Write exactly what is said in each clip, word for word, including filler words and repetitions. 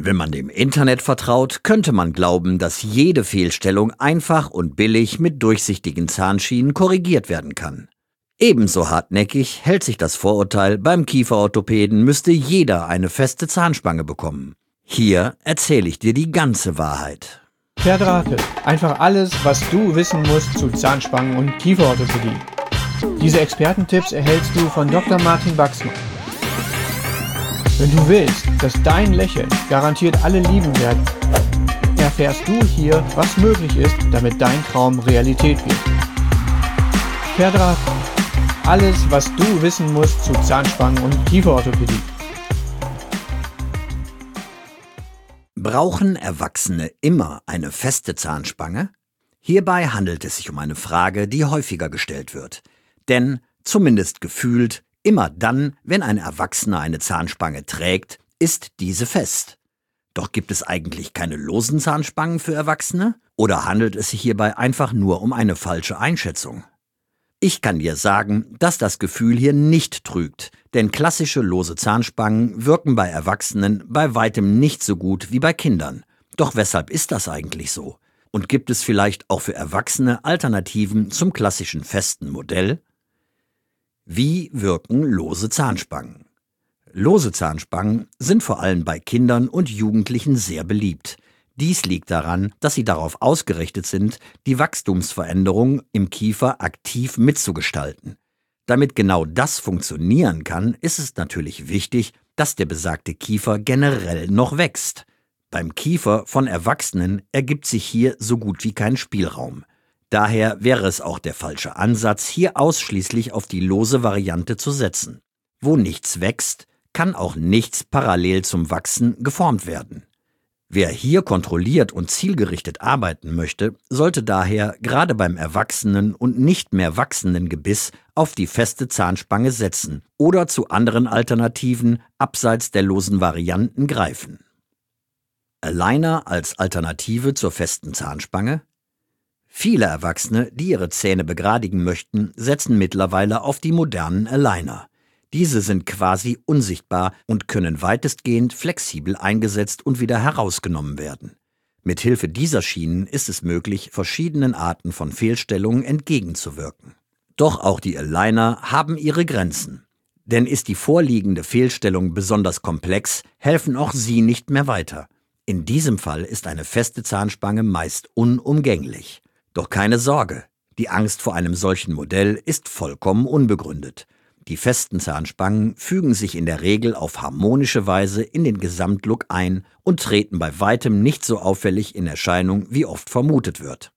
Wenn man dem Internet vertraut, könnte man glauben, dass jede Fehlstellung einfach und billig mit durchsichtigen Zahnschienen korrigiert werden kann. Ebenso hartnäckig hält sich das Vorurteil, beim Kieferorthopäden müsste jeder eine feste Zahnspange bekommen. Hier erzähle ich dir die ganze Wahrheit. Verdrahtet. Einfach alles, was du wissen musst zu Zahnspangen und Kieferorthopädie. Diese Expertentipps erhältst du von Doktor Martin Baxmann. Wenn du willst, dass dein Lächeln garantiert alle lieben werden, erfährst du hier, was möglich ist, damit dein Traum Realität wird. Verdrahtet. Alles, was du wissen musst zu Zahnspangen und Kieferorthopädie. Brauchen Erwachsene immer eine feste Zahnspange? Hierbei handelt es sich um eine Frage, die häufiger gestellt wird. Denn, zumindest gefühlt, immer dann, wenn ein Erwachsener eine Zahnspange trägt, ist diese fest. Doch gibt es eigentlich keine losen Zahnspangen für Erwachsene? Oder handelt es sich hierbei einfach nur um eine falsche Einschätzung? Ich kann dir sagen, dass das Gefühl hier nicht trügt, denn klassische lose Zahnspangen wirken bei Erwachsenen bei weitem nicht so gut wie bei Kindern. Doch weshalb ist das eigentlich so? Und gibt es vielleicht auch für Erwachsene Alternativen zum klassischen festen Modell? Wie wirken lose Zahnspangen? Lose Zahnspangen sind vor allem bei Kindern und Jugendlichen sehr beliebt. Dies liegt daran, dass sie darauf ausgerichtet sind, die Wachstumsveränderung im Kiefer aktiv mitzugestalten. Damit genau das funktionieren kann, ist es natürlich wichtig, dass der besagte Kiefer generell noch wächst. Beim Kiefer von Erwachsenen ergibt sich hier so gut wie kein Spielraum. Daher wäre es auch der falsche Ansatz, hier ausschließlich auf die lose Variante zu setzen. Wo nichts wächst, kann auch nichts parallel zum Wachsen geformt werden. Wer hier kontrolliert und zielgerichtet arbeiten möchte, sollte daher gerade beim erwachsenen und nicht mehr wachsenden Gebiss auf die feste Zahnspange setzen oder zu anderen Alternativen abseits der losen Varianten greifen. Aligner als Alternative zur festen Zahnspange? Viele Erwachsene, die ihre Zähne begradigen möchten, setzen mittlerweile auf die modernen Aligner. Diese sind quasi unsichtbar und können weitestgehend flexibel eingesetzt und wieder herausgenommen werden. Mithilfe dieser Schienen ist es möglich, verschiedenen Arten von Fehlstellungen entgegenzuwirken. Doch auch die Aligner haben ihre Grenzen. Denn ist die vorliegende Fehlstellung besonders komplex, helfen auch sie nicht mehr weiter. In diesem Fall ist eine feste Zahnspange meist unumgänglich. Doch keine Sorge, die Angst vor einem solchen Modell ist vollkommen unbegründet. Die festen Zahnspangen fügen sich in der Regel auf harmonische Weise in den Gesamtlook ein und treten bei weitem nicht so auffällig in Erscheinung, wie oft vermutet wird.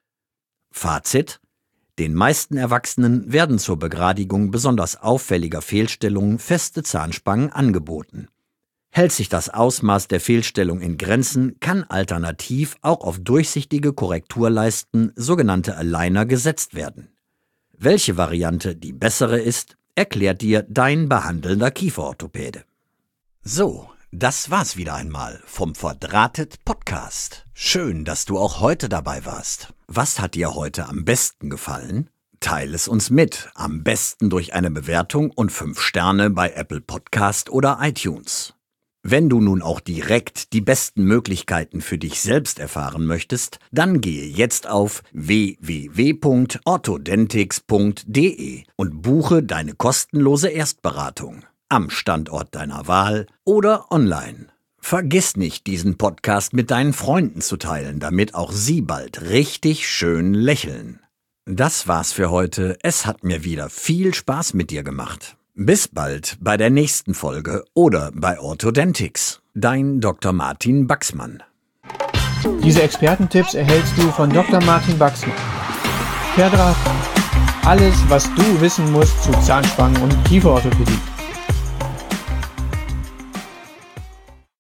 Fazit: Den meisten Erwachsenen werden zur Begradigung besonders auffälliger Fehlstellungen feste Zahnspangen angeboten. Hält sich das Ausmaß der Fehlstellung in Grenzen, kann alternativ auch auf durchsichtige Korrekturleisten, sogenannte Aligner, gesetzt werden. Welche Variante die bessere ist, erklärt dir dein behandelnder Kieferorthopäde. So, das war's wieder einmal vom Verdrahtet Podcast. Schön, dass du auch heute dabei warst. Was hat dir heute am besten gefallen? Teile es uns mit, am besten durch eine Bewertung und fünf Sterne bei Apple Podcast oder iTunes. Wenn du nun auch direkt die besten Möglichkeiten für dich selbst erfahren möchtest, dann gehe jetzt auf w w w punkt orthodentix punkt d e und buche deine kostenlose Erstberatung am Standort deiner Wahl oder online. Vergiss nicht, diesen Podcast mit deinen Freunden zu teilen, damit auch sie bald richtig schön lächeln. Das war's für heute. Es hat mir wieder viel Spaß mit dir gemacht. Bis bald bei der nächsten Folge oder bei Orthodentix. Dein Doktor Martin Baxmann. Diese Expertentipps erhältst du von Doktor Martin Baxmann. Verdrahtet. Alles, was du wissen musst zu Zahnspangen und Kieferorthopädie.